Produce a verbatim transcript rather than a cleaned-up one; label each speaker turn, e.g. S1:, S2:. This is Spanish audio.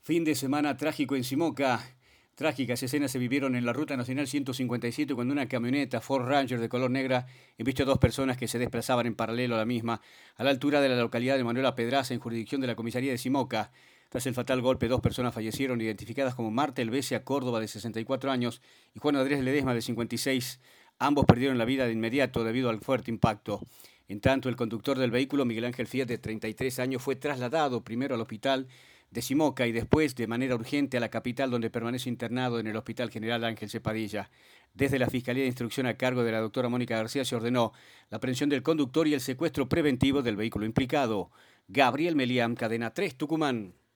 S1: Fin de semana trágico en Simoca. Trágicas escenas se vivieron en la Ruta Nacional ciento cincuenta y siete cuando una camioneta Ford Ranger de color negra embistió a dos personas que se desplazaban en paralelo a la misma a la altura de la localidad de Manuela Pedraza en jurisdicción de la comisaría de Simoca. Tras el fatal golpe, dos personas fallecieron identificadas como Marta Helvecia Córdoba de sesenta y cuatro años y Juan Andrés Ledesma de cincuenta y seis. Ambos perdieron la vida de inmediato debido al fuerte impacto. En tanto, el conductor del vehículo, Miguel Ángel Fiat, de treinta y tres años, fue trasladado primero al hospital de Simoca y después de manera urgente a la capital, donde permanece internado en el Hospital General Ángel Cepadilla. Desde la Fiscalía de Instrucción a cargo de la doctora Mónica García se ordenó la aprehensión del conductor y el secuestro preventivo del vehículo implicado. Gabriel Meliam, Cadena tres, Tucumán.